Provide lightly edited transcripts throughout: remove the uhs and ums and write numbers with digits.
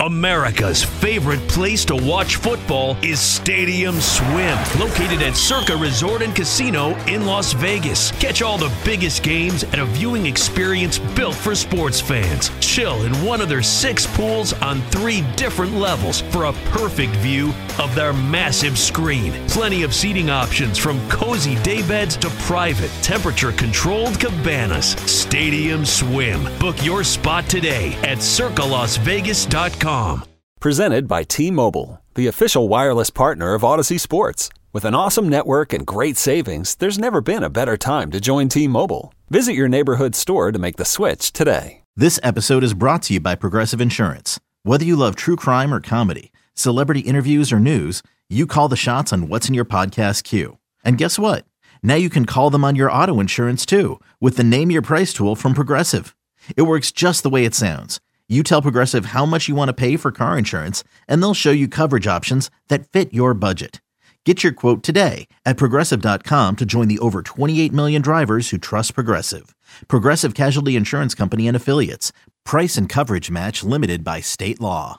America's favorite place to watch football is Stadium Swim, located at Circa Resort and Casino in Las Vegas. Catch all the biggest games at a viewing experience built for sports fans. Chill in one of their 6 pools on 3 different levels for a perfect view of their massive screen. Plenty of seating options from cozy daybeds to private, temperature-controlled cabanas. Stadium Swim. Book your spot today at circalasvegas.com. Presented by T-Mobile, the official wireless partner of Odyssey Sports. With an awesome network and great savings, there's never been a better time to join T-Mobile. Visit your neighborhood store to make the switch today. This episode is brought to you by Progressive Insurance. Whether you love true crime or comedy, celebrity interviews or news, you call the shots on what's in your podcast queue. And guess what? Now you can call them on your auto insurance too with the Name Your Price tool from Progressive. It works just the way it sounds. You tell Progressive how much you want to pay for car insurance, and they'll show you coverage options that fit your budget. Get your quote today at Progressive.com to join the over 28 million drivers who trust Progressive. Progressive Casualty Insurance Company and Affiliates. Price and coverage match limited by state law.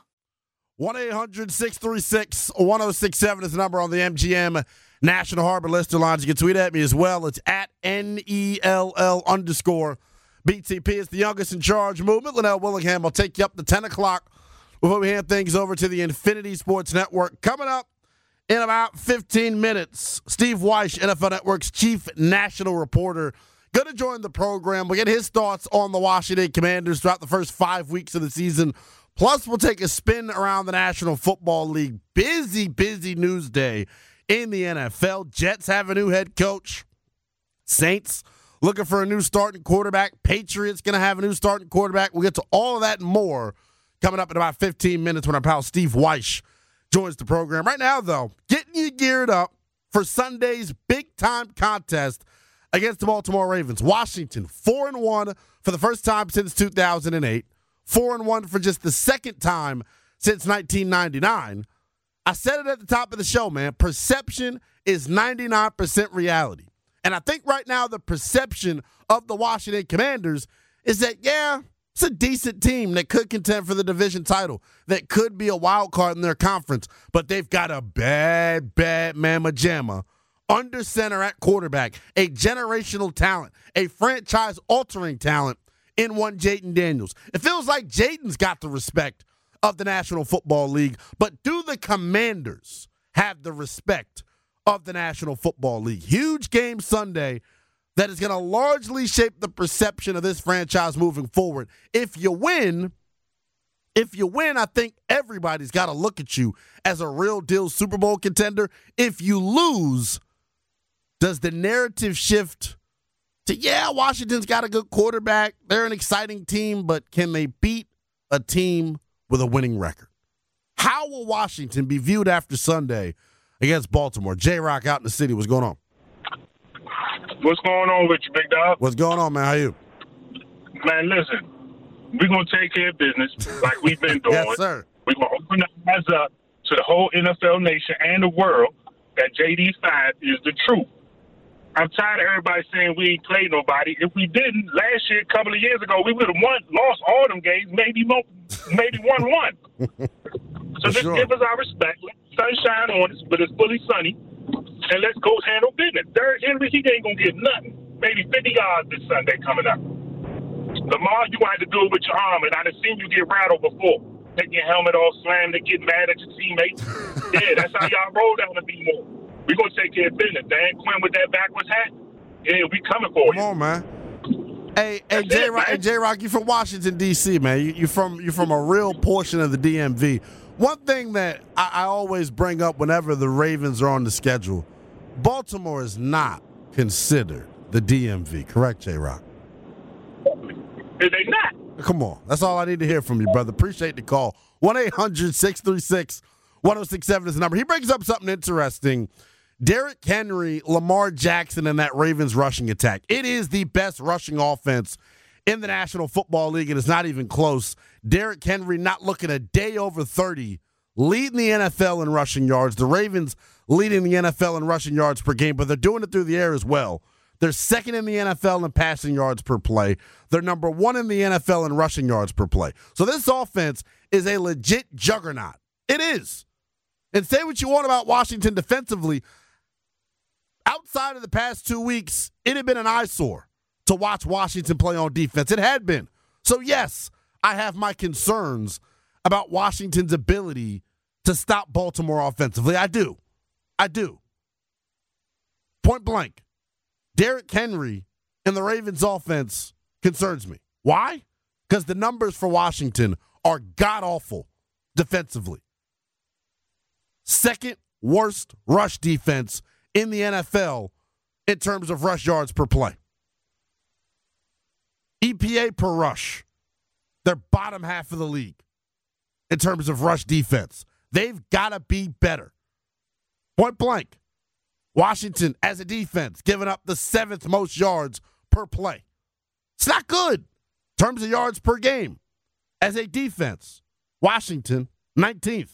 1-800-636-1067 is the number on the MGM National Harbor Lister lines. You can tweet at me as well. It's at NELL_BTP. It's the youngest in charge movement. Linnell Willingham will take you up to 10 o'clock before we hand things over to the Infinity Sports Network. Coming up in about 15 minutes, Steve Wyche, NFL Network's chief national reporter, going to join the program. We'll get his thoughts on the Washington Commanders throughout the first 5 weeks of the season. Plus, we'll take a spin around the National Football League. Busy news day in the NFL. Jets have a new head coach. Saints looking for a new starting quarterback. Patriots going to have a new starting quarterback. We'll get to all of that and more coming up in about 15 minutes when our pal Steve Wyche joins the program. Right now, though, getting you geared up for Sunday's big-time contest against the Baltimore Ravens. Washington, 4-1 for the first time since 2008. 4-1 for just the second time since 1999. I said it at the top of the show, man. Perception is 99% reality. And I think right now the perception of the Washington Commanders is that, yeah, it's a decent team that could contend for the division title, that could be a wild card in their conference, but they've got a bad mamma jamma under center at quarterback, a generational talent, a franchise-altering talent in one Jayden Daniels. It feels like Jayden's got the respect of the National Football League, but do the Commanders have the respect of the National Football League? Huge game Sunday that is going to largely shape the perception of this franchise moving forward. If you win, I think everybody's got to look at you as a real deal Super Bowl contender. If you lose, does the narrative shift to, yeah, Washington's got a good quarterback, they're an exciting team, but can they beat a team with a winning record? How will Washington be viewed after Sunday against Baltimore? J-Rock out in the city. What's going on? What's going on with you, big dog? What's going on, man? How you? Man, listen, we're going to take care of business like we've been doing. Yes, sir. We're going to open our eyes up to the whole NFL nation and the world that JD5 is the truth. I'm tired of everybody saying we ain't played nobody. If we didn't, last year, a couple of years ago, we would have lost all them games, maybe won one. So just give us our respect. Let the sun shine on us, but it's fully sunny. And let's go handle business. Derrick Henry, he ain't going to get nothing. Maybe 50 yards this Sunday coming up. Lamar, you want to do it with your arm, and I've seen you get rattled before. Take your helmet off, slam to get mad at your teammates. Yeah, that's how y'all roll down to be more. We're going to take care of business. Dan Quinn with that backwards hat, yeah, we coming for you. Come on, man. Hey, J-Rock, you from Washington, D.C., man. You're from a real portion of the DMV. One thing that I always bring up whenever the Ravens are on the schedule, Baltimore is not considered the DMV. Correct, J-Rock? Is they not? Come on. That's all I need to hear from you, brother. Appreciate the call. 1-800-636-1067 is the number. He brings up something interesting. Derrick Henry, Lamar Jackson, and that Ravens rushing attack. It is the best rushing offense in the National Football League, and it's not even close. Derrick Henry not looking a day over 30, leading the NFL in rushing yards. The Ravens leading the NFL in rushing yards per game, but they're doing it through the air as well. They're second in the NFL in passing yards per play. They're number one in the NFL in rushing yards per play. So this offense is a legit juggernaut. It is. And say what you want about Washington defensively, outside of the past 2 weeks, it had been an eyesore to watch Washington play on defense. It had been. So, yes, I have my concerns about Washington's ability to stop Baltimore offensively. I do. Point blank. Derrick Henry and the Ravens offense concerns me. Why? Because the numbers for Washington are god-awful defensively. Second worst rush defense in the NFL in terms of rush yards per play. EPA per rush. They're bottom half of the league in terms of rush defense. They've got to be better. Point blank. Washington, as a defense, giving up the 7th most yards per play. It's not good in terms of yards per game. As a defense, Washington, 19th.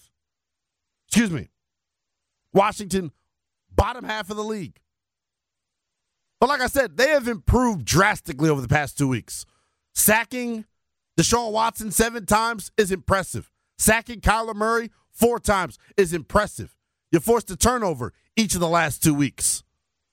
Washington, bottom half of the league. But like I said, they have improved drastically over the past 2 weeks. Sacking Deshaun Watson 7 times is impressive. Sacking Kyler Murray 4 times is impressive. You forced a turnover each of the last 2 weeks.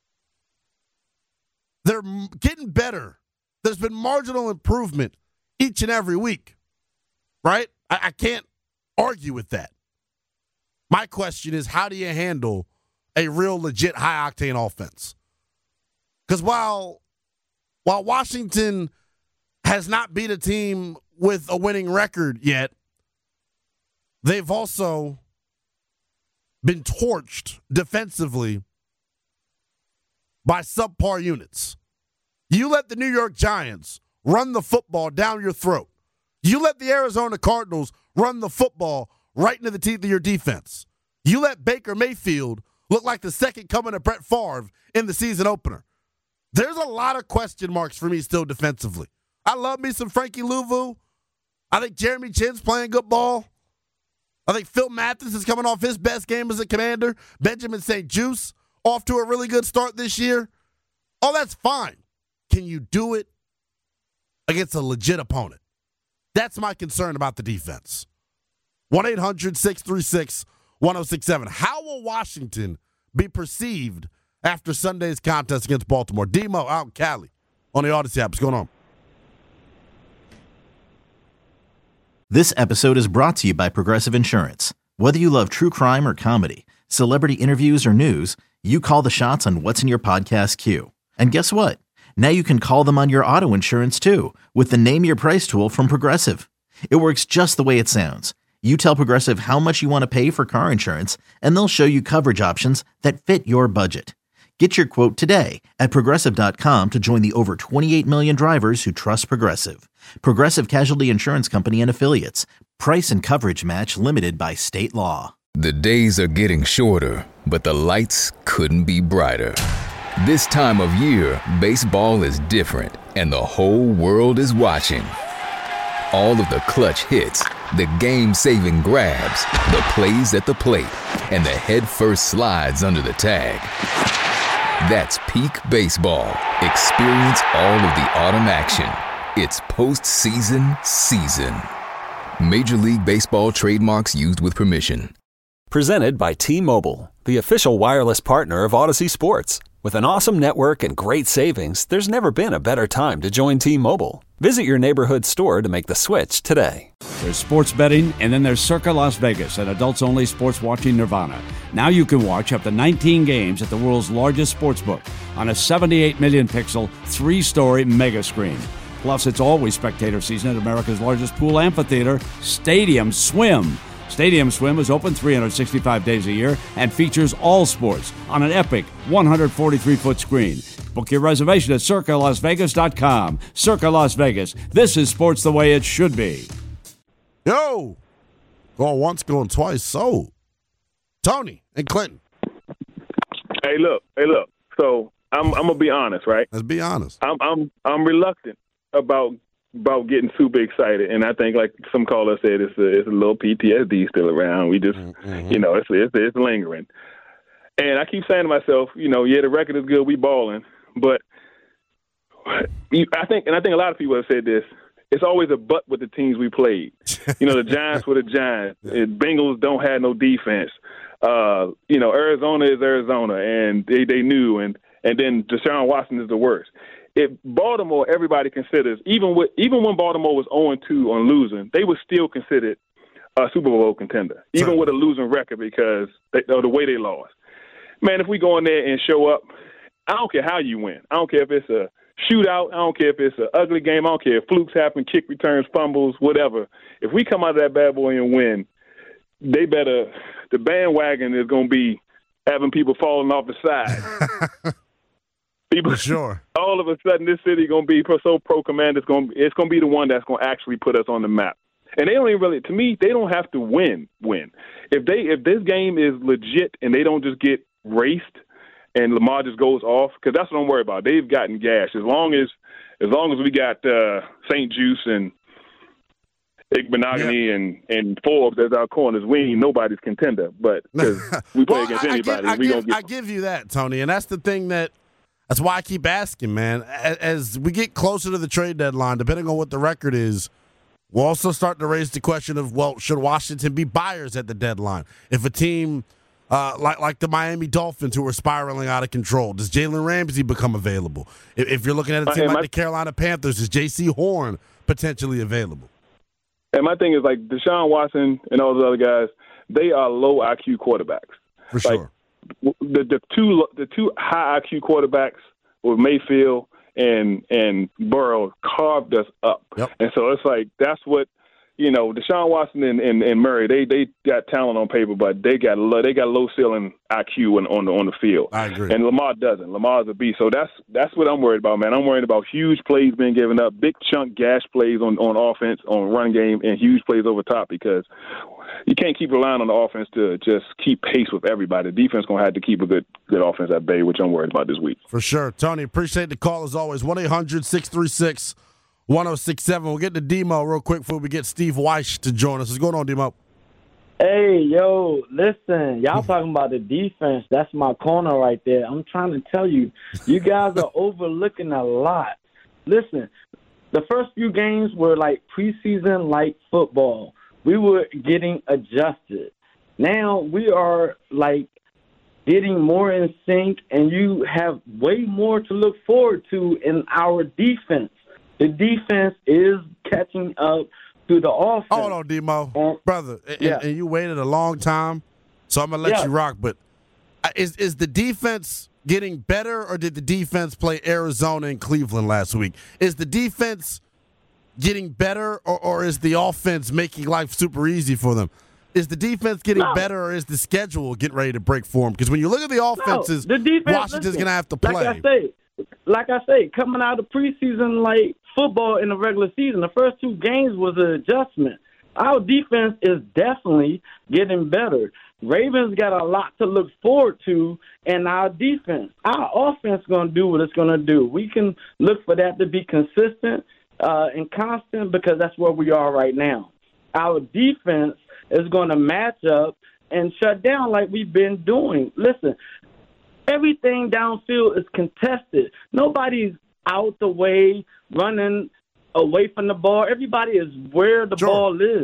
They're getting better. There's been marginal improvement each and every week, right? I can't argue with that. My question is, how do you handle a real legit high-octane offense? Because while Washington has not beat a team with a winning record yet, they've also been torched defensively by subpar units. You let the New York Giants run the football down your throat. You let the Arizona Cardinals run the football right into the teeth of your defense. You let Baker Mayfield look like the second coming of Brett Favre in the season opener. There's a lot of question marks for me still defensively. I love me some Frankie Louvu. I think Jeremy Chin's playing good ball. I think Phil Mathis is coming off his best game as a Commander. Benjamin St. Juste off to a really good start this year. Oh, that's fine. Can you do it against a legit opponent? That's my concern about the defense. 1-800-636-1067. How will Washington be perceived after Sunday's contest against Baltimore? Demo out in Cali on the Odyssey app. What's going on? This episode is brought to you by Progressive Insurance. Whether you love true crime or comedy, celebrity interviews or news, you call the shots on what's in your podcast queue. And guess what? Now you can call them on your auto insurance too with the Name Your Price tool from Progressive. It works just the way it sounds. You tell Progressive how much you want to pay for car insurance, and they'll show you coverage options that fit your budget. Get your quote today at Progressive.com to join the over 28 million drivers who trust Progressive. Progressive Casualty Insurance Company and Affiliates. Price and coverage match limited by state law. The days are getting shorter, but the lights couldn't be brighter. This time of year, baseball is different, and the whole world is watching. All of the clutch hits, the game-saving grabs, the plays at the plate, and the head-first slides under the tag. That's peak baseball. Experience all of the autumn action. It's postseason season. Major League Baseball trademarks used with permission. Presented by T-Mobile, the official wireless partner of Odyssey Sports. With an awesome network and great savings, there's never been a better time to join T-Mobile. Visit your neighborhood store to make the switch today. There's sports betting, and then there's Circa Las Vegas, an adults-only sports watching nirvana. Now you can watch up to 19 games at the world's largest sportsbook on a 78 million pixel, 3-story mega screen. Plus, it's always spectator season at America's largest pool amphitheater, Stadium Swim. Stadium Swim is open 365 days a year and features all sports on an epic 143-foot screen. Book your reservation at CircaLasVegas.com. Circa Las Vegas. This is sports the way it should be. Yo! Going once, going twice. So, Tony and Clinton. Hey, look. So I'm gonna be honest, right? Let's be honest. I'm reluctant about getting super excited, and I think, like some caller said, it's a little PTSD still around. We just, it's lingering. And I keep saying to myself, the record is good, we balling, but I think a lot of people have said this. it's always a but with the teams we played. The Giants were the Giants. Bengals don't have no defense. Arizona is Arizona, and they knew. And then Deshaun Watson is the worst. If Baltimore, everybody considers, even when Baltimore was 0-2 on losing, they were still considered a Super Bowl contender, even with a losing record because of the way they lost. Man, if we go in there and show up, I don't care how you win. I don't care if it's a shootout. I don't care if it's an ugly game. I don't care if flukes happen, kick returns, fumbles, whatever. If we come out of that bad boy and win, the bandwagon is going to be having people falling off the side. People, for sure. All of a sudden, this city going to be so pro-command. It's going to be the one that's going to actually put us on the map. And they don't even really, to me, they don't have to win. If this game is legit and they don't just get raced and Lamar just goes off, because that's what I'm worried about. They've gotten gashed. As long as we got St. Juice and Igbenogany and Forbes as our corners, we ain't nobody's contender. But we play against anybody, we're going to get. I give you that, Tony, and that's the thing that's why I keep asking, man. As we get closer to the trade deadline, depending on what the record is, we'll also start to raise the question of, should Washington be buyers at the deadline? If a team like the Miami Dolphins, who are spiraling out of control, does Jalen Ramsey become available? If you're looking at a team like the Carolina Panthers, is J.C. Horn potentially available? And my thing is, like, Deshaun Watson and all those other guys, they are low IQ quarterbacks. For sure. The two high IQ quarterbacks with Mayfield and Burrow carved us up. Yep. And so it's like that's what Deshaun Watson and Murray, they got talent on paper, but they got low ceiling IQ on the field. I agree. And Lamar doesn't. Lamar's a beast. So that's what I'm worried about, man. I'm worried about huge plays being given up, big chunk gash plays on offense, on run game, and huge plays over top because you can't keep relying on the offense to just keep pace with everybody. The defense going to have to keep a good offense at bay, which I'm worried about this week. For sure. Tony, appreciate the call as always. 1-800-636-1067. We'll get to Demo real quick before we get Steve Weish to join us. What's going on, Demo? Hey, yo, listen, y'all talking about the defense. That's my corner right there. I'm trying to tell you, you guys are overlooking a lot. Listen, the first few games were like preseason-like football. We were getting adjusted. Now we are like getting more in sync, and you have way more to look forward to in our defense. The defense is catching up to the offense. Hold on, Demo. Brother, and you waited a long time, so I'm going to let you rock. But is the defense getting better, or did the defense play Arizona and Cleveland last week? Is the defense getting better, or is the offense making life super easy for them? Is the defense getting better, or is the schedule getting ready to break for them? Because when you look at the offenses, the defense, Washington's going to have to play. Like I say, coming out of preseason like football in the regular season, the first two games was an adjustment. Our defense is definitely getting better. Ravens got a lot to look forward to in our defense. Our offense is going to do what it's going to do. We can look for that to be consistent and constant because that's where we are right now. Our defense is going to match up and shut down like we've been doing. Listen, everything downfield is contested. Nobody's out the way, running away from the ball. Everybody is where the ball is.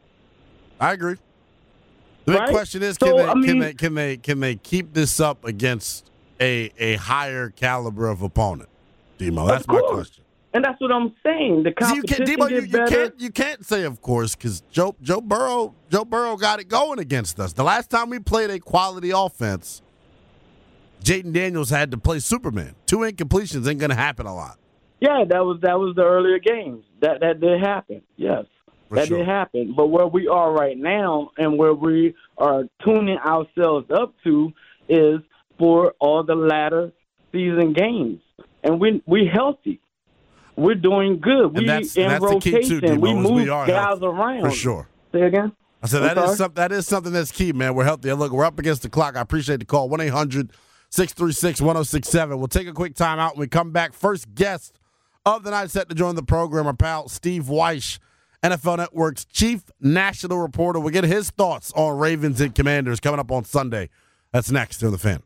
I agree. The big question is, can they keep this up against a higher caliber of opponent? Demo, that's my question. And that's what I'm saying. The competition you can't say of course because Joe Burrow got it going against us. The last time we played a quality offense, Jaden Daniels had to play Superman. 2 incompletions ain't going to happen a lot. Yeah, that was the earlier games. That did happen. Yes, did happen. But where we are right now and where we are tuning ourselves up to is for all the latter season games, and we healthy. We're doing good. We in rotation. Too, we move guys healthy. Around. For sure. Say again? I said that is something that's key, man. We're healthy. Look, we're up against the clock. I appreciate the call. 1-800-636-1067. We'll take a quick time out when we come back. First guest of the night set to join the program, our pal Steve Weish, NFL Network's chief national reporter. We'll get his thoughts on Ravens and Commanders coming up on Sunday. That's next on The Fan.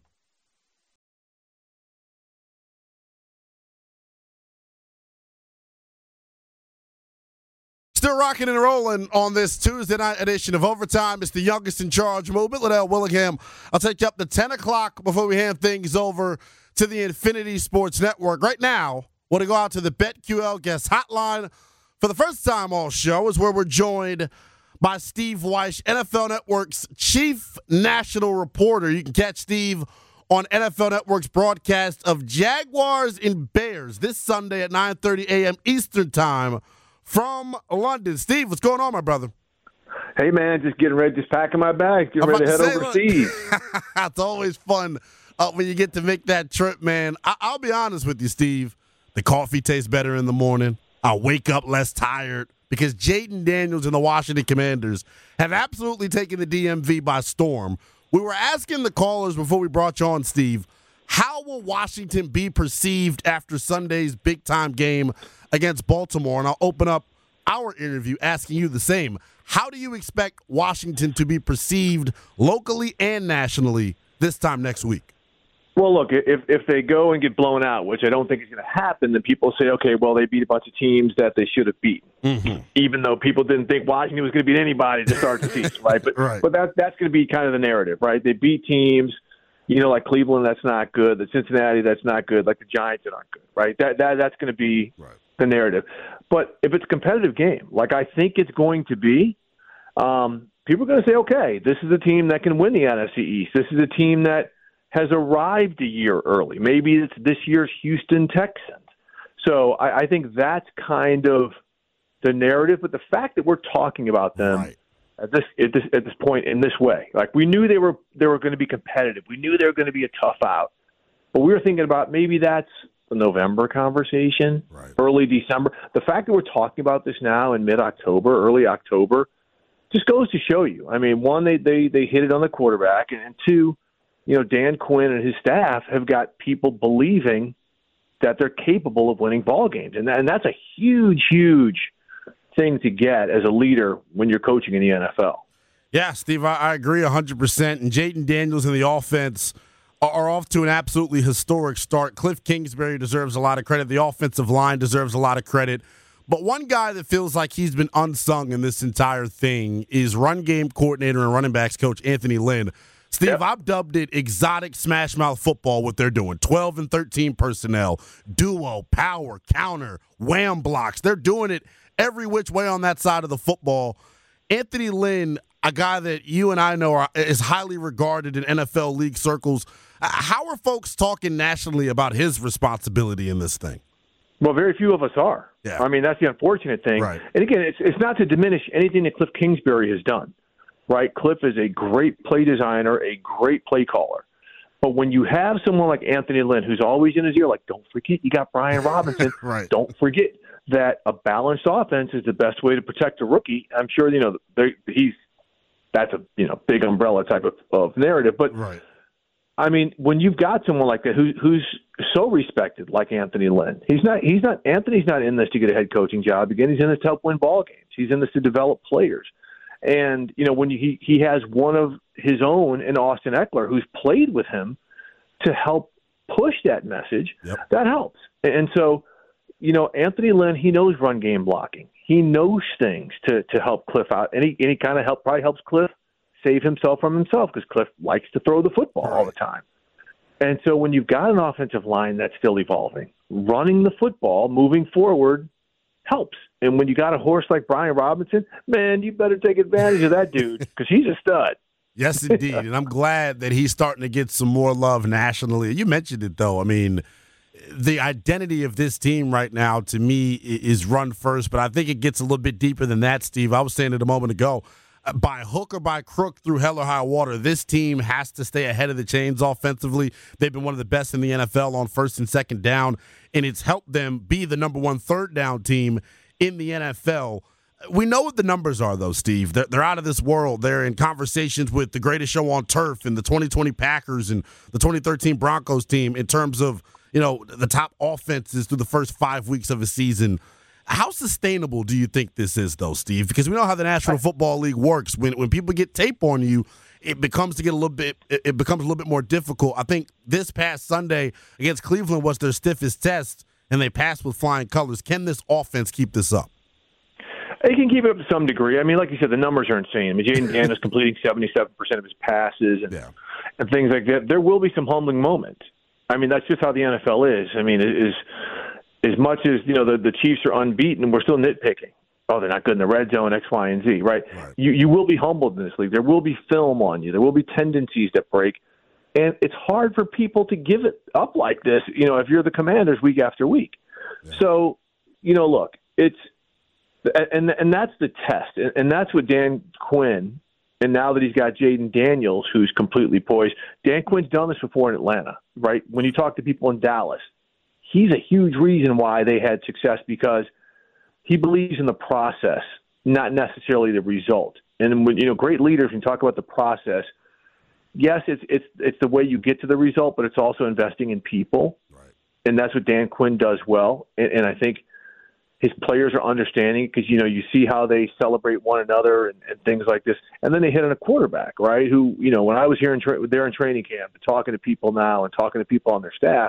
Still rocking and rolling on this Tuesday night edition of Overtime. It's the Youngest in Charge movement. Liddell Willingham, I'll take you up to 10 o'clock before we hand things over to the Infinity Sports Network. Right now, want to go out to the BetQL guest hotline. For the first time all show is where we're joined by Steve Wyche, NFL Network's chief national reporter. You can catch Steve on NFL Network's broadcast of Jaguars and Bears this Sunday at 9:30 a.m. Eastern Time from London. Steve, what's going on, my brother? Hey, man, just getting ready, just packing my bags, getting ready to head overseas. It's always fun when you get to make that trip, man. I'll be honest with you, Steve. The coffee tastes better in the morning. I wake up less tired because Jaden Daniels and the Washington Commanders have absolutely taken the DMV by storm. We were asking the callers before we brought you on, Steve, how will Washington be perceived after Sunday's big-time game against Baltimore? And I'll open up our interview asking you the same. How do you expect Washington to be perceived locally and nationally this time next week? Well, look, if they go and get blown out, which I don't think is going to happen, then people say, okay, well, they beat a bunch of teams that they should have beaten, even though people didn't think Washington was going to beat anybody to start the season, right? But that's going to be kind of the narrative, right? They beat teams, like Cleveland, that's not good. The Cincinnati, that's not good. Like the Giants, that aren't good, right? That's going to be the narrative. But if it's a competitive game, like I think it's going to be, people are going to say, okay, this is a team that can win the NFC East. This is a team that has arrived a year early. Maybe it's this year's Houston Texans. So I think that's kind of the narrative. But the fact that we're talking about them at this point in this way, like we knew they were going to be competitive. We knew they were going to be a tough out. But we were thinking about maybe that's the November conversation, early December. The fact that we're talking about this now in mid-October, early October, just goes to show you. I mean, one, they hit it on the quarterback, and two, Dan Quinn and his staff have got people believing that they're capable of winning ball games. And that's a huge, huge thing to get as a leader when you're coaching in the NFL. Yeah, Steve, I agree 100%. And Jaden Daniels and the offense are off to an absolutely historic start. Cliff Kingsbury deserves a lot of credit. The offensive line deserves a lot of credit. But one guy that feels like he's been unsung in this entire thing is run game coordinator and running backs coach Anthony Lynn. Steve, I've dubbed it exotic smash mouth football, what they're doing. 12 and 13 personnel, duo, power, counter, wham blocks. They're doing it every which way on that side of the football. Anthony Lynn, a guy that you and I know is highly regarded in NFL league circles. How are folks talking nationally about his responsibility in this thing? Well, very few of us are. Yeah. I mean, that's the unfortunate thing. Right. And again, it's not to diminish anything that Cliff Kingsbury has done. Right, Cliff is a great play designer, a great play caller. But when you have someone like Anthony Lynn, who's always in his ear, like, don't forget you got Brian Robinson. Don't forget that a balanced offense is the best way to protect a rookie. I'm sure that's a big umbrella type of narrative. But I mean, when you've got someone like that who's so respected, like Anthony Lynn, Anthony's not in this to get a head coaching job. Again, he's in this to help win ball games. He's in this to develop players. And, when he has one of his own in Austin Eckler who's played with him to help push that message, that helps. And so, Anthony Lynn, he knows run game blocking. He knows things to help Cliff out. And he kind of probably helps Cliff save himself from himself because Cliff likes to throw the football all the time. And so when you've got an offensive line that's still evolving, running the football, moving forward, helps. And when you got a horse like Brian Robinson, man, you better take advantage of that dude because he's a stud. Yes, indeed. And I'm glad that he's starting to get some more love nationally. You mentioned it, though. I mean, the identity of this team right now, to me, is run first, but I think it gets a little bit deeper than that, Steve. I was saying it a moment ago. By hook or by crook, through hell or high water, this team has to stay ahead of the chains offensively. They've been one of the best in the NFL on first and second down, and it's helped them be the number one third down team in the NFL. We know what the numbers are, though, Steve. They're out of this world. They're in conversations with the greatest show on turf and the 2020 Packers and the 2013 Broncos team in terms of, the top offenses through the first 5 weeks of a season. How sustainable do you think this is, though, Steve? Because we know how the National Football League works. When people get tape on you, it becomes a little bit more difficult. I think this past Sunday against Cleveland was their stiffest test, and they passed with flying colors. Can this offense keep this up? He can keep it up to some degree. I mean, like you said, the numbers are insane. I mean, Jaden Daniels completing 77% of his passes and things like that. There will be some humbling moments. I mean, that's just how the NFL is. I mean, as much as, the Chiefs are unbeaten, we're still nitpicking. Oh, they're not good in the red zone, X, Y, and Z, right? You will be humbled in this league. There will be film on you. There will be tendencies that break. And it's hard for people to give it up like this, if you're the Commanders week after week. Yeah. So, look, it's and that's the test. And that's what Dan Quinn, and now that he's got Jaden Daniels, who's completely poised. Dan Quinn's done this before in Atlanta, right? When you talk to people in Dallas, he's a huge reason why they had success because he believes in the process, not necessarily the result. And when great leaders, when you talk about the process, yes, it's the way you get to the result, but it's also investing in people, right? And that's what Dan Quinn does well. And I think his players are understanding because you see how they celebrate one another and things like this, and then they hit on a quarterback, right? Who when I was here there in training camp, and talking to people now and talking to people on their staff,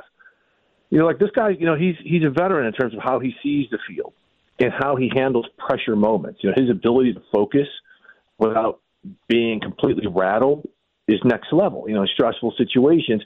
like this guy, he's a veteran in terms of how he sees the field and how he handles pressure moments. His ability to focus without being completely rattled is next level, stressful situations,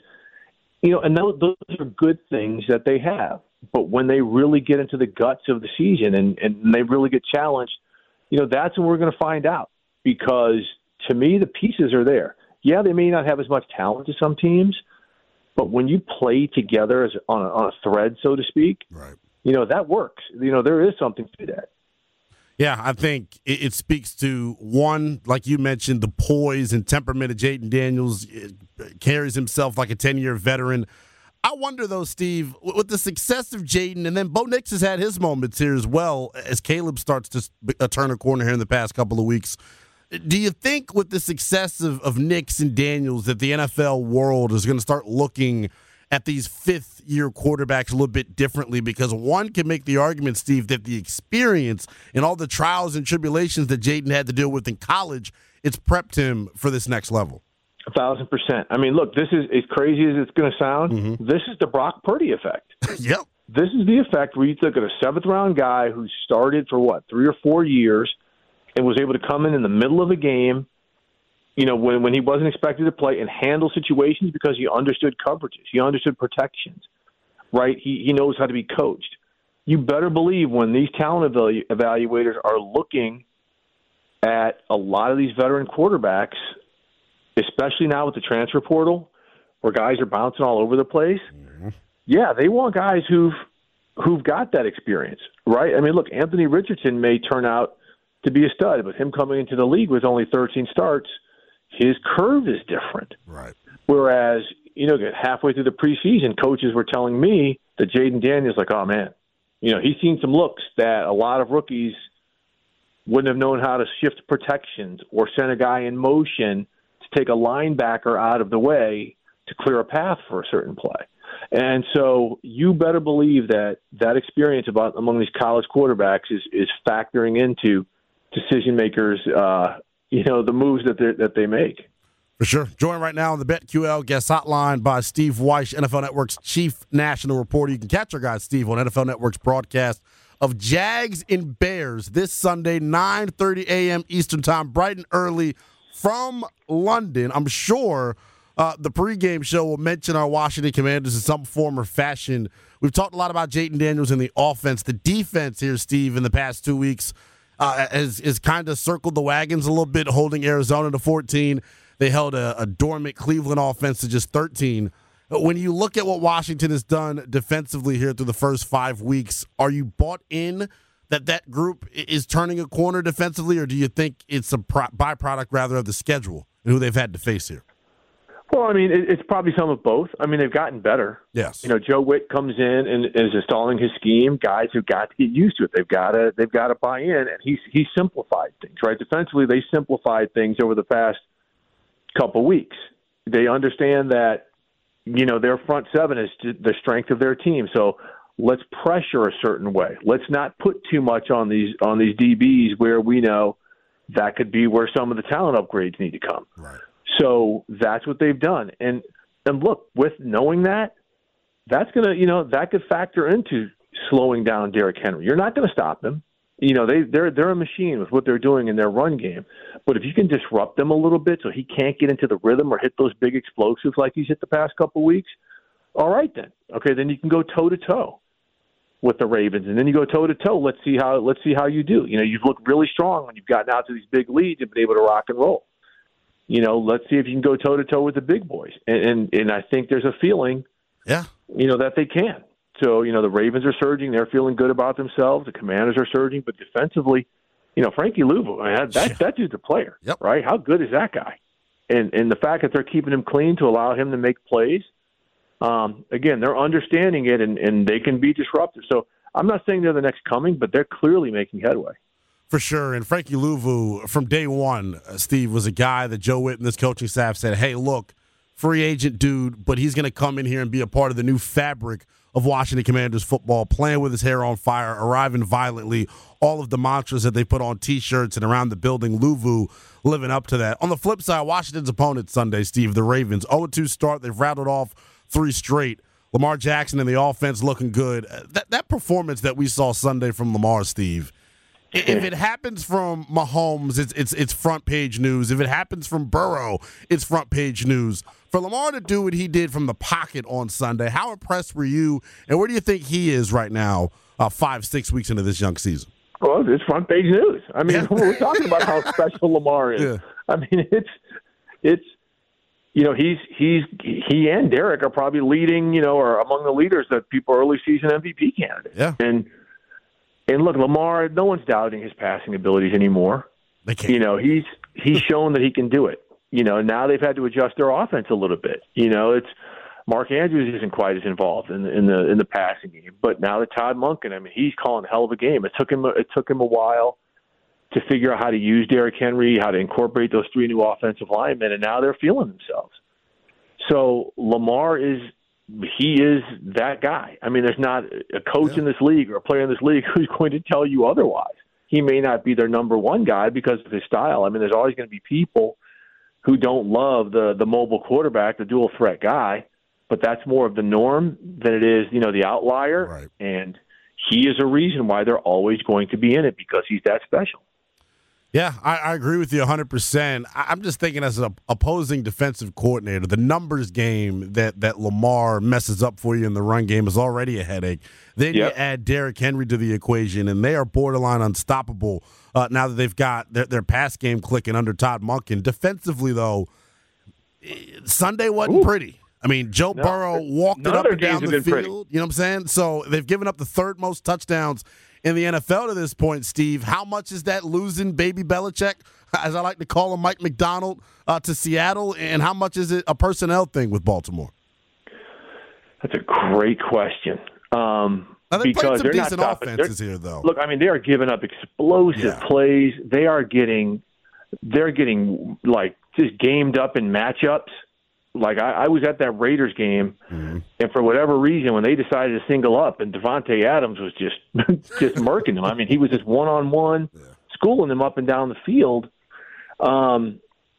and those are good things that they have. But when they really get into the guts of the season and they really get challenged, that's when we're going to find out. Because to me, the pieces are there. Yeah, they may not have as much talent as some teams, but when you play together as on a thread, so to speak, right? That works. There is something to that. Yeah, I think it speaks to, one, like you mentioned, the poise and temperament of Jaden Daniels. Carries himself like a 10-year veteran. I wonder, though, Steve, with the success of Jaden, and then Bo Nix has had his moments here as well, as Caleb starts to turn a corner here in the past couple of weeks. Do you think with the success of Nix and Daniels that the NFL world is going to start looking at these fifth-year quarterbacks a little bit differently? Because one can make the argument, Steve, that the experience and all the trials and tribulations that Jaden had to deal with in college, it's prepped him for this next level. 1,000%. I mean, look, this is as crazy as it's going to sound. Mm-hmm. This is the Brock Purdy effect. Yep. This is the effect where you took a seventh-round guy who started for, 3 or 4 years and was able to come in the middle of a game, when he wasn't expected to play and handle situations because he understood coverages. He understood protections, right? He knows how to be coached. You better believe when these talent evaluators are looking at a lot of these veteran quarterbacks, especially now with the transfer portal where guys are bouncing all over the place, yeah, they want guys who've got that experience, right? I mean, look, Anthony Richardson may turn out to be a stud, but him coming into the league with only 13 starts, his curve is different. Right. Whereas, halfway through the preseason, coaches were telling me that Jaden Daniels like, oh, man, he's seen some looks that a lot of rookies wouldn't have known how to shift protections or send a guy in motion to take a linebacker out of the way to clear a path for a certain play. And so you better believe that experience among these college quarterbacks is factoring into decision makers, the moves that they make. For sure. Joined right now on the BetQL guest hotline by Steve Wyche, NFL Network's chief national reporter. You can catch our guy, Steve, on NFL Network's broadcast of Jags and Bears this Sunday, 9:30 a.m. Eastern Time, bright and early from London. I'm sure the pregame show will mention our Washington Commanders in some form or fashion. We've talked a lot about Jaden Daniels and the offense. The defense here, Steve, in the past 2 weeks has kind of circled the wagons a little bit, holding Arizona to 14. They held a dormant Cleveland offense to just 13. When you look at what Washington has done defensively here through the first 5 weeks, are you bought in that group is turning a corner defensively, or do you think it's a byproduct rather of the schedule and who they've had to face here? Well, I mean, it's probably some of both. I mean, they've gotten better. Yes. Joe Witt comes in and is installing his scheme. Guys have got to get used to it. They've got to buy in, and he simplified things, right? Defensively, they simplified things over the past couple weeks. They understand that, their front seven is the strength of their team. So let's pressure a certain way. Let's not put too much on these DBs where we know that could be where some of the talent upgrades need to come. Right. So that's what they've done. And look, with knowing that's going to, that could factor into slowing down Derrick Henry. You're not going to stop him. they're a machine with what they're doing in their run game. But if you can disrupt them a little bit so he can't get into the rhythm or hit those big explosives like he's hit the past couple of weeks, all right then. Okay, then you can go toe-to-toe with the Ravens, and then you go toe-to-toe. Let's see how you do. You've looked really strong when you've gotten out to these big leads and been able to rock and roll. Let's see if you can go toe-to-toe with the big boys. And I think there's a feeling, that they can. So, the Ravens are surging. They're feeling good about themselves. The Commanders are surging. But defensively, Frankie Louvu, that dude's a player, right? How good is that guy? And the fact that they're keeping him clean to allow him to make plays, again, they're understanding it, and they can be disruptive. So I'm not saying they're the next coming, but they're clearly making headway. For sure. And Frankie Louvu, from day one, Steve, was a guy that Joe Witt and this coaching staff said, hey, look, free agent dude, but he's going to come in here and be a part of the new fabric of Washington Commanders football, playing with his hair on fire, arriving violently, all of the mantras that they put on T-shirts and around the building, Louvu living up to that. On the flip side, Washington's opponent Sunday, Steve, the Ravens, 0-2 start. They've rattled off 3 straight. Lamar Jackson and the offense looking good. That performance that we saw Sunday from Lamar, Steve, if it happens from Mahomes, it's front page news. If it happens from Burrow, it's front page news. For Lamar to do what he did from the pocket on Sunday, how impressed were you, and where do you think he is right now, 5-6 weeks into this young season? Well, it's front page news. I mean, we're talking about how special Lamar is. Yeah. I mean, it's he and Derek are probably leading, or among the leaders that people are early season MVP candidates. Yeah. And look, Lamar, no one's doubting his passing abilities anymore. They can't. He's shown that he can do it. Now they've had to adjust their offense a little bit. It's Mark Andrews isn't quite as involved in the passing game, but now that Todd Monken, I mean, he's calling a hell of a game. It took him a while to figure out how to use Derrick Henry, how to incorporate those 3 new offensive linemen, and now they're feeling themselves. So Lamar is that guy. I mean, there's not a coach in this league or a player in this league who's going to tell you otherwise. He may not be their number one guy because of his style. I mean, there's always going to be people who don't love the mobile quarterback, the dual threat guy, but that's more of the norm than it is, the outlier. Right. And he is a reason why they're always going to be in it, because he's that special. Yeah, I agree with you 100%. I'm just thinking as an opposing defensive coordinator, the numbers game that Lamar messes up for you in the run game is already a headache. Then you add Derrick Henry to the equation, and they are borderline unstoppable now that they've got their pass game clicking under Todd Monken. Defensively, though, Sunday wasn't pretty. I mean, Joe Burrow walked it up and down the field. Pretty. You know what I'm saying? So they've given up the 3rd most touchdowns in the NFL to this point, Steve. How much is that losing baby Belichick, as I like to call him, Mike McDonald, to Seattle, and how much is it a personnel thing with Baltimore? That's a great question. They played some decent offenses here, though. Look, I mean, they are giving up explosive plays. They're getting like just gamed up in matchups. Like I was at that Raiders game, and for whatever reason, when they decided to single up, and Devontae Adams was just murking them. I mean, he was just one-on-one, schooling them up and down the field. And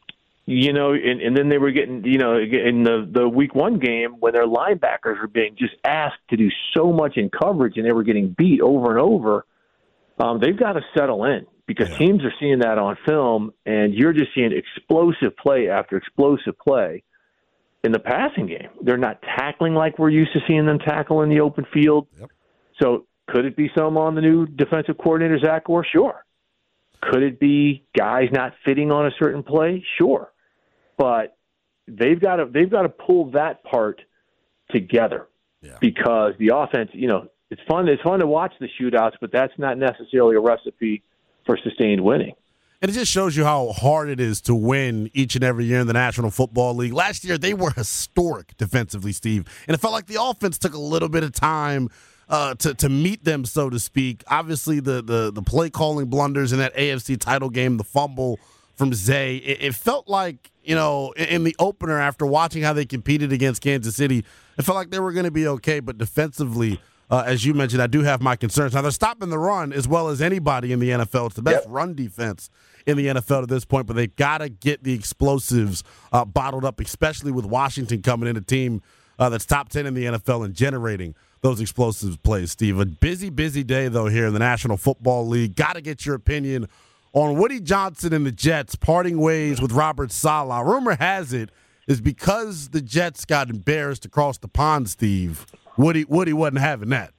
then they were getting, in the week 1 game when their linebackers were being just asked to do so much in coverage, and they were getting beat over and over. They've got to settle in, because teams are seeing that on film, and you're just seeing explosive play after explosive play. In the passing game, they're not tackling like we're used to seeing them tackle in the open field. Yep. So could it be some on the new defensive coordinator, Zach Orr? Sure. Could it be guys not fitting on a certain play? Sure. But they've got to pull that part together, because the offense, it's fun to watch the shootouts, but that's not necessarily a recipe for sustained winning. And it just shows you how hard it is to win each and every year in the National Football League. Last year, they were historic defensively, Steve. And it felt like the offense took a little bit of time to meet them, so to speak. Obviously, the play-calling blunders in that AFC title game, the fumble from Zay, it felt like, in the opener, after watching how they competed against Kansas City, it felt like they were going to be okay. But defensively, as you mentioned, I do have my concerns. Now, they're stopping the run as well as anybody in the NFL. It's the best run defense in the NFL at this point, but they've got to get the explosives bottled up, especially with Washington coming in, a team that's top 10 in the NFL and generating those explosive plays, Steve. A busy day, though, here in the National Football League. Got to get your opinion on Woody Johnson and the Jets parting ways with Robert Saleh. Rumor has it is because the Jets got embarrassed across the pond, Steve. Woody wasn't having that.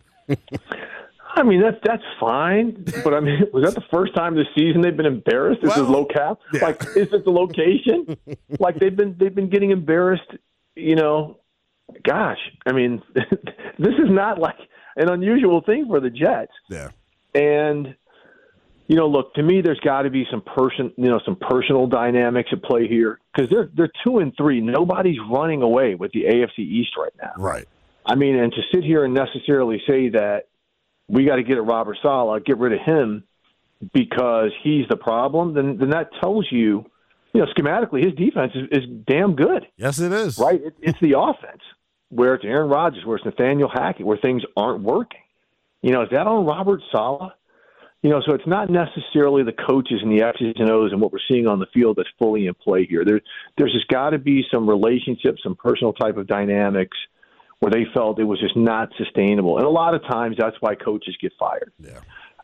I mean, that's fine, but I mean, was that the first time this season they've been embarrassed? This is low cap. Yeah. Like, is it the location? Like they've been getting embarrassed. You know, gosh, I mean, this is not like an unusual thing for the Jets. Yeah, and you know, look, to me, there's got to be some personal dynamics at play here because they're 2-3. Nobody's running away with the AFC East right now. Right. I mean, and to sit here and necessarily say that we got to get at Robert Saleh, get rid of him because he's the problem, then that tells you, schematically, his defense is damn good. Yes, it is. Right? It's the offense, where it's Aaron Rodgers, where it's Nathaniel Hackett, where things aren't working. Is that on Robert Saleh? So it's not necessarily the coaches and the X's and O's and what we're seeing on the field that's fully in play here. There's just got to be some relationships, some personal type of dynamics where they felt it was just not sustainable. And a lot of times that's why coaches get fired. Yeah.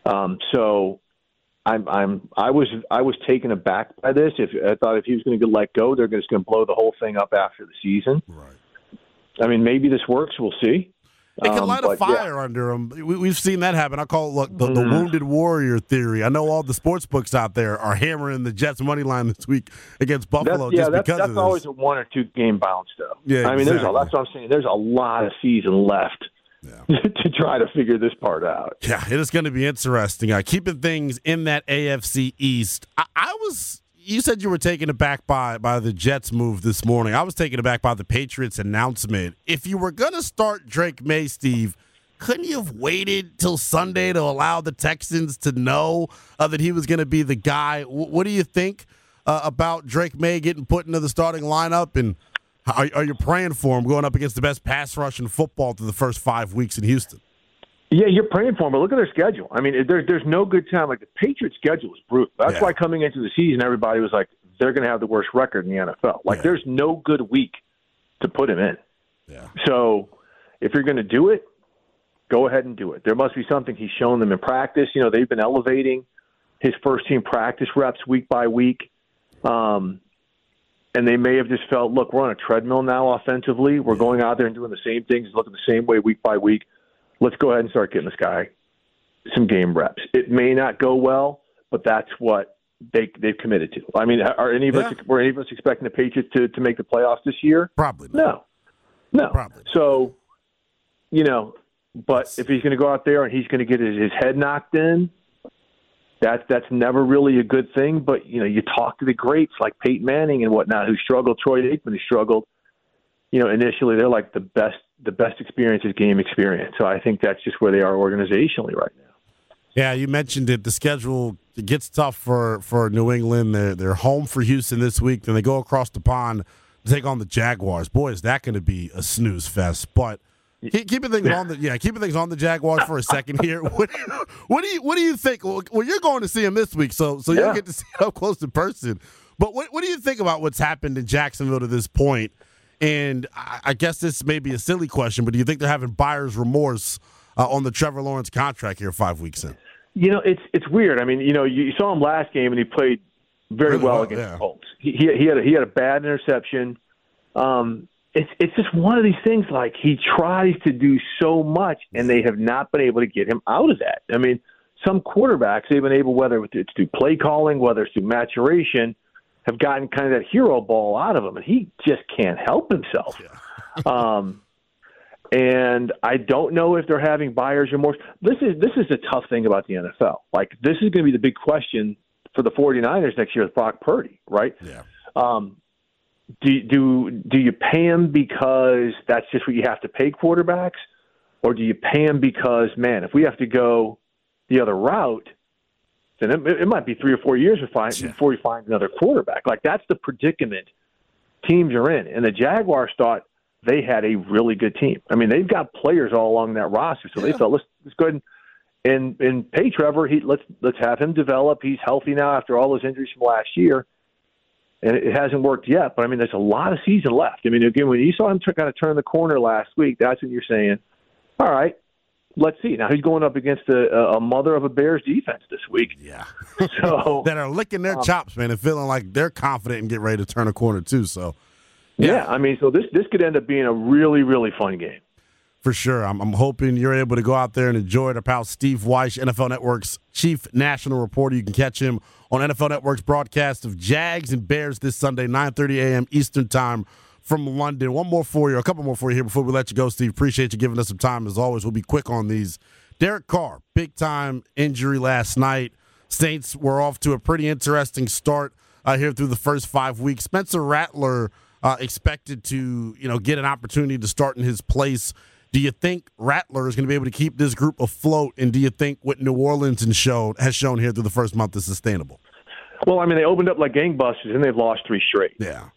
So I was taken aback by this. I thought if he was going to get let go, they're just going to blow the whole thing up after the season. Right. I mean, maybe this works. We'll see. It can light a fire under him. We've seen that happen. I call it the wounded warrior theory. I know all the sports books out there are hammering the Jets money line this week against Buffalo because of this. That's always a 1 or 2 game bounce, though. Yeah, I mean, exactly. that's what I'm saying. There's a lot of season left to try to figure this part out. Yeah, it is going to be interesting. Keeping things in that AFC East. You said you were taken aback by the Jets move this morning. I was taken aback by the Patriots announcement. If you were going to start Drake May, Steve, couldn't you have waited till Sunday to allow the Texans to know that he was going to be the guy? What do you think about Drake May getting put into the starting lineup? And are you praying for him going up against the best pass rush in football through the first 5 weeks in Houston? Yeah, you're praying for them, but look at their schedule. I mean, there's no good time. Like, the Patriots' schedule is brutal. That's why coming into the season, everybody was like, they're going to have the worst record in the NFL. Like, there's no good week to put him in. Yeah. So if you're going to do it, go ahead and do it. There must be something he's shown them in practice. They've been elevating his first-team practice reps week by week. And they may have just felt, look, we're on a treadmill now offensively. We're going out there and doing the same things, looking the same way week by week. Let's go ahead and start getting this guy some game reps. It may not go well, but that's what they've committed to. I mean, were any of us expecting the Patriots to make the playoffs this year? Probably not. No. Probably. So, but if he's going to go out there and he's going to get his head knocked in, that's never really a good thing. But, you talk to the greats like Peyton Manning and whatnot who struggled, Troy Aikman who struggled. Initially they're like the best experience is game experience. So I think that's just where they are organizationally right now. Yeah, you mentioned it. The schedule gets tough for New England. They're home for Houston this week. Then they go across the pond to take on the Jaguars. Boy, is that going to be a snooze fest. But keeping things on the Jaguars for a second here. What do you think? Well, you're going to see them this week, so you'll get to see it up close in person. But what do you think about what's happened in Jacksonville to this point? And I guess this may be a silly question, but do you think they're having buyer's remorse on the Trevor Lawrence contract here 5 weeks in? It's weird. I mean, you saw him last game, and he played very well against the Colts. He had a bad interception. It's just one of these things. Like, he tries to do so much, and they have not been able to get him out of that. I mean, some quarterbacks they've been able, whether it's through play calling, whether it's through maturation, have gotten kind of that hero ball out of him, and he just can't help himself. Yeah. And I don't know if they're having buyer's remorse. This is the tough thing about the NFL. Like, this is going to be the big question for the 49ers next year with Brock Purdy, right? Yeah. Do you pay him because that's just what you have to pay quarterbacks, or do you pay him because, man, if we have to go the other route, then it might be 3 or 4 years before you find another quarterback. Like, that's the predicament teams are in. And the Jaguars thought they had a really good team. I mean, they've got players all along that roster, so they thought, let's go ahead and pay Trevor. Let's have him develop. He's healthy now after all those injuries from last year. And it hasn't worked yet, but, I mean, there's a lot of season left. I mean, again, when you saw him kind of turn the corner last week, that's when you're saying, All right, let's see. Now he's going up against a mother of a Bears defense this week. Yeah. So that are licking their chops, man, and feeling like they're confident and get ready to turn a corner too. So, yeah, I mean, so this could end up being a really, really fun game. For sure. I'm hoping you're able to go out there and enjoy it. Our pal Steve Wyche, NFL Network's chief national reporter. You can catch him on NFL Network's broadcast of Jags and Bears this Sunday, 9:30 a.m. Eastern Time from London. One more for you, a couple more for you here before we let you go, Steve. Appreciate you giving us some time. As always, we'll be quick on these. Derek Carr, big-time injury last night. Saints were off to a pretty interesting start here through the first 5 weeks. Spencer Rattler expected to, get an opportunity to start in his place. Do you think Rattler is going to be able to keep this group afloat, and do you think what New Orleans has shown here through the first month is sustainable? Well, I mean, they opened up like gangbusters, and they've lost 3 straight. Yeah.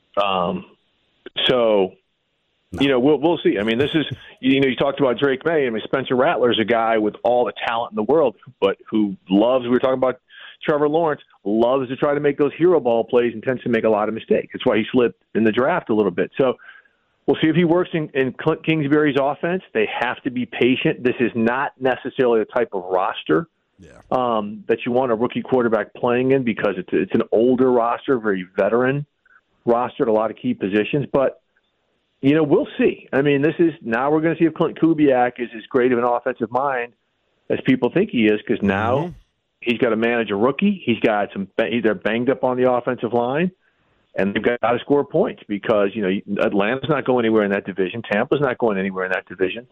We'll see. I mean, this is, you talked about Drake May. I mean, Spencer Rattler is a guy with all the talent in the world, but who loves, we were talking about Trevor Lawrence, loves to try to make those hero ball plays and tends to make a lot of mistakes. That's why he slipped in the draft a little bit. So, we'll see if he works in Clint Kingsbury's offense. They have to be patient. This is not necessarily a type of roster that you want a rookie quarterback playing in, because it's an older roster, very veteran roster at a lot of key positions. But, we'll see. I mean, now we're going to see if Clint Kubiak is as great of an offensive mind as people think he is, because now he's got to manage a rookie. They're banged up on the offensive line. And they've got to score points because, Atlanta's not going anywhere in that division. Tampa's not going anywhere in that division.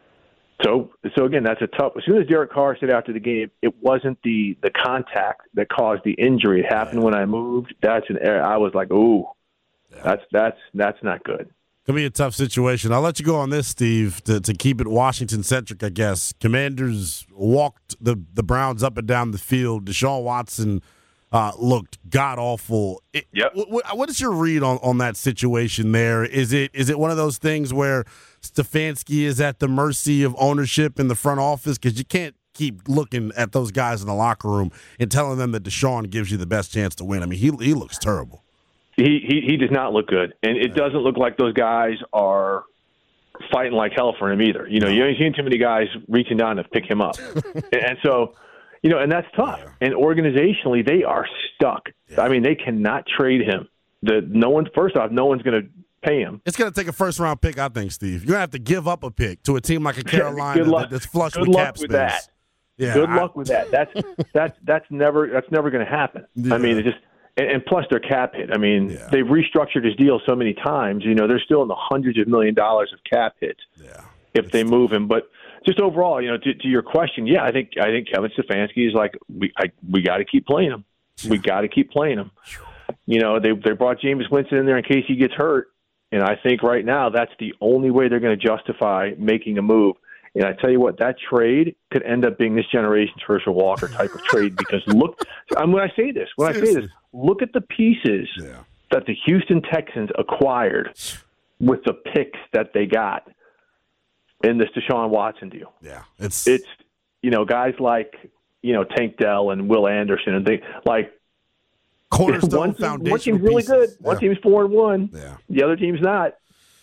So again, that's a tough. As soon as Derek Carr said after the game, it wasn't the contact that caused the injury. It happened when I moved. That's an error. I was like, ooh, that's not good. Could be a tough situation. I'll let you go on this, Steve, to keep it Washington-centric, I guess. Commanders walked the Browns up and down the field. Deshaun Watson looked god-awful. Yep. What is your read on that situation there? Is it one of those things where Stefanski is at the mercy of ownership in the front office? Because you can't keep looking at those guys in the locker room and telling them that Deshaun gives you the best chance to win. I mean, he looks terrible. He does not look good, and it doesn't look like those guys are fighting like hell for him either. You ain't seen too many guys reaching down to pick him up. And so, and that's tough. Yeah. And organizationally, they are stuck. Yeah. I mean, they cannot trade him. No one's going to pay him. It's going to take a first-round pick, I think, Steve. You're going to have to give up a pick to a team like a Carolina that's flush with cap space. Good luck with that. Yeah, good luck with that. That's never going to happen. Yeah. I mean, it just and plus their cap hit. I mean, they've restructured his deal so many times. They're still in the hundreds of $1 million of cap hits if they move him. But just overall, to your question, I think Kevin Stefanski is like, we got to keep playing him. We got to keep playing him. They brought Jameis Winston in there in case he gets hurt, and I think right now that's the only way they're going to justify making a move. And I tell you what, that trade could end up being this generation's Herschel Walker type of trade, because when I say this, look at the pieces that the Houston Texans acquired with the picks that they got in this Deshaun Watson deal. Yeah, it's guys like Tank Dell and Will Anderson, and they like cornerstone foundation. One team's really good. One team's 4-1. Yeah, the other team's not.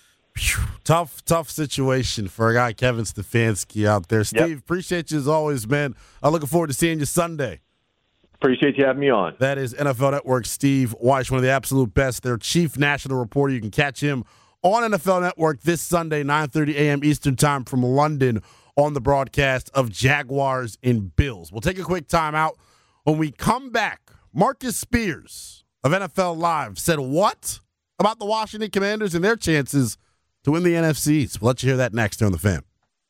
Tough situation for a guy Kevin Stefanski out there. Steve, appreciate you as always, man. I'm looking forward to seeing you Sunday. Appreciate you having me on. That is NFL Network Steve Wyche, one of the absolute best. Their chief national reporter. You can catch him on NFL Network this Sunday, 9:30 a.m. Eastern Time from London on the broadcast of Jaguars and Bills. We'll take a quick timeout. When we come back, Marcus Spears of NFL Live said what about the Washington Commanders and their chances to win the NFCs? We'll let you hear that next here on The Fan.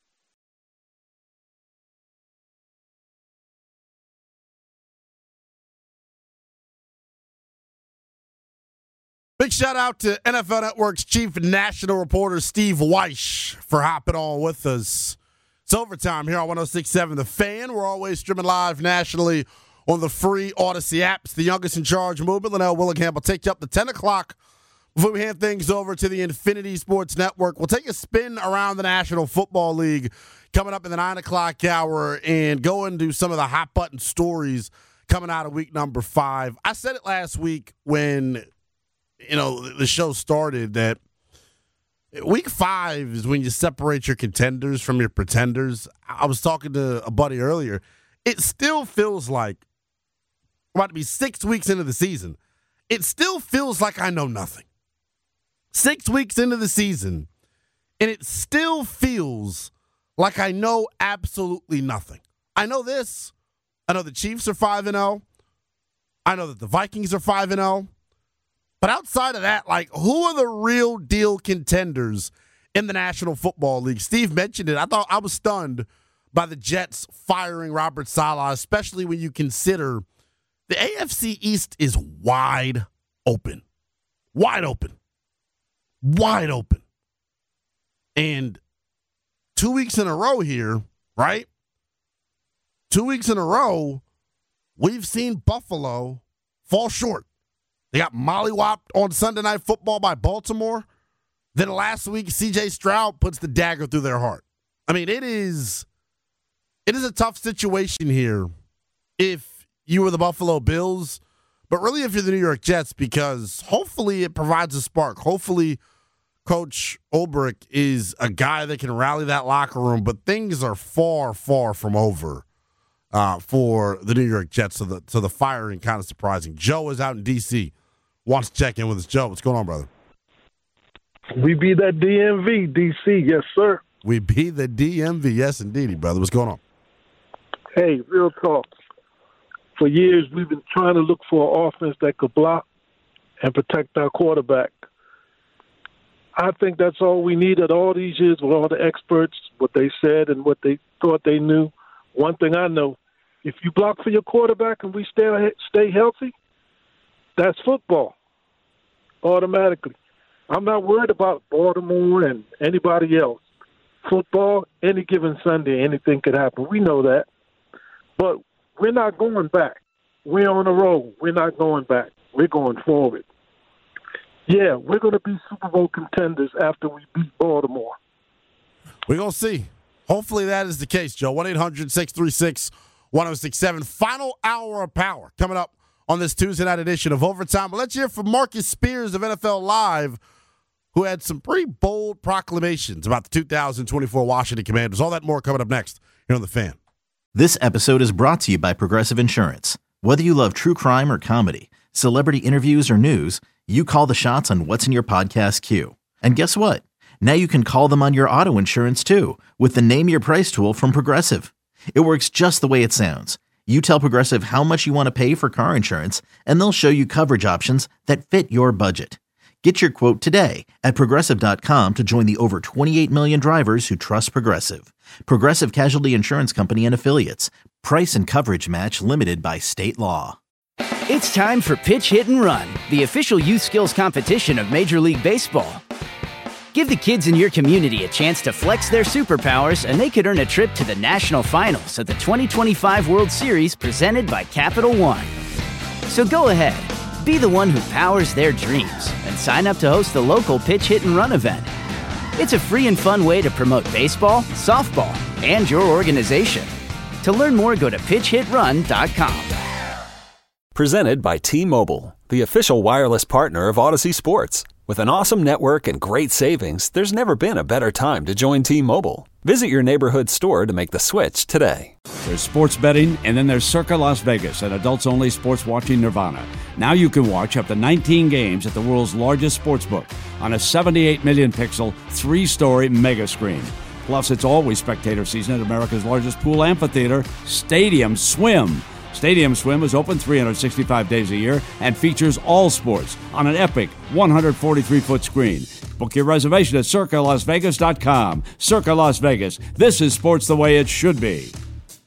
Big shout out to NFL Network's chief national reporter, Steve Wyche, for hopping on with us. It's overtime here on 106.7 The Fan. We're always streaming live nationally on the free Odyssey app. It's the youngest in charge movement. Linnell Willingham will take you up to 10 o'clock before we hand things over to the Infinity Sports Network. We'll take a spin around the National Football League coming up in the 9 o'clock hour and go into some of the hot-button stories coming out of week number 5. I said it last week when the show started that Week 5 is when you separate your contenders from your pretenders. I was talking to a buddy earlier. It still feels like, we're about to be 6 weeks into the season, it still feels like I know nothing. 6 weeks into the season, and it still feels like I know absolutely nothing. I know this. I know the Chiefs are 5-0. I know that the Vikings are 5-0. But outside of that, like, who are the real deal contenders in the National Football League? Steve mentioned it. I was stunned by the Jets firing Robert Saleh, especially when you consider the AFC East is wide open. Wide open. Wide open. And 2 weeks in a row here, right? 2 weeks in a row, we've seen Buffalo fall short. They got mollywopped on Sunday Night Football by Baltimore. Then last week, C.J. Stroud puts the dagger through their heart. I mean, it is a tough situation here if you were the Buffalo Bills, but really if you're the New York Jets, because hopefully it provides a spark. Hopefully Coach Ulbrich is a guy that can rally that locker room, but things are far, far from over for the New York Jets, so the firing kind of surprising. Joe is out in D.C., wants to check in with us. Joe, what's going on, brother? We be that DMV, D.C., yes, sir. We be the DMV, yes, indeedy, brother. What's going on? Hey, real talk. For years, we've been trying to look for an offense that could block and protect our quarterback. I think that's all we needed all these years with all the experts, what they said and what they thought they knew. One thing I know, if you block for your quarterback and we stay healthy, that's football automatically. I'm not worried about Baltimore and anybody else. Football, any given Sunday, anything could happen. We know that. But we're not going back. We're on the road. We're not going back. We're going forward. Yeah, we're going to be Super Bowl contenders after we beat Baltimore. We're going to see. Hopefully that is the case, Joe. 1-800-636-1067. Final hour of power coming up on this Tuesday night edition of Overtime. But let's hear from Marcus Spears of NFL Live, who had some pretty bold proclamations about the 2024 Washington Commanders. All that more coming up next here on The Fan. This episode is brought to you by Progressive Insurance. Whether you love true crime or comedy, celebrity interviews or news, you call the shots on what's in your podcast queue. And guess what? Now you can call them on your auto insurance too with the Name Your Price tool from Progressive. It works just the way it sounds. You tell Progressive how much you want to pay for car insurance, and they'll show you coverage options that fit your budget. Get your quote today at Progressive.com to join the over 28 million drivers who trust Progressive. Progressive Casualty Insurance Company and Affiliates. Price and coverage match limited by state law. It's time for Pitch Hit and Run, the official youth skills competition of Major League Baseball. Give the kids in your community a chance to flex their superpowers, and they could earn a trip to the national finals of the 2025 World Series presented by Capital One. So go ahead, be the one who powers their dreams, and sign up to host the local Pitch Hit and Run event. It's a free and fun way to promote baseball, softball, and your organization. To learn more, go to pitchhitrun.com. Presented by T-Mobile, the official wireless partner of Odyssey Sports. With an awesome network and great savings, there's never been a better time to join T-Mobile. Visit your neighborhood store to make the switch today. There's sports betting, and then there's Circa Las Vegas, an adults-only sports watching nirvana. Now you can watch up to 19 games at the world's largest sportsbook on a 78 million pixel, 3-story mega screen. Plus, it's always spectator season at America's largest pool amphitheater, Stadium Swim. Stadium Swim is open 365 days a year and features all sports on an epic 143-foot screen. Book your reservation at CircaLasVegas.com. Circa Las Vegas. This is sports the way it should be.